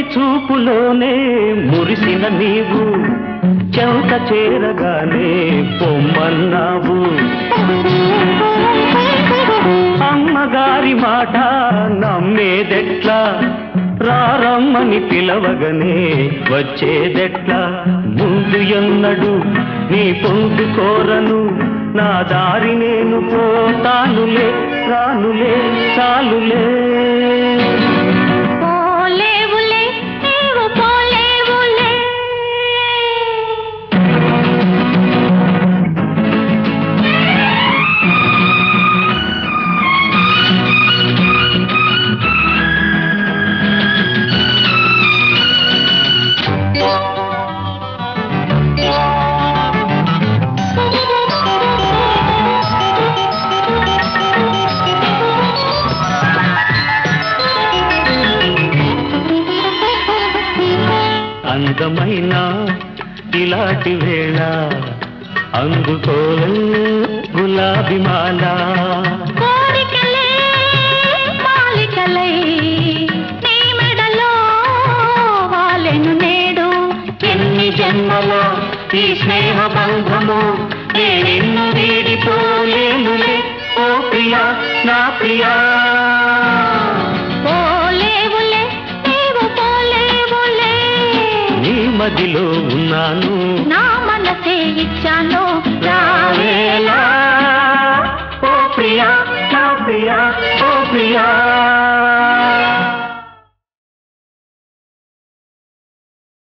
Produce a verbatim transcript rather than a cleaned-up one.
తొలి చూపులోనే మురిసిన నీవు చెంత చేరగానే పొమ్మన్నావు. అమ్మగారి మాట నమ్మేదెట్లా, రారమ్మని పిలవగనే వచ్చేదెట్లా. ముందు ఎన్నడు నీ పొందు కోరను, నా దారి నేను పోతానులే, రానులే చాలులే. అందమైన ఇలాంటి వేళ అందుకోలే గులాబీ మాల. కోరికలే మాలికలై నీ మెడలో వాలెను నేడు. ఎన్ని జన్మల ఈ స్నేహ బంధము, నేనెన్ను వీడిపోలేనులే ఓ ప్రియా నా ప్రియా. నీ మదిలో ఉన్నాను, నా మనసే ఇచ్చాను.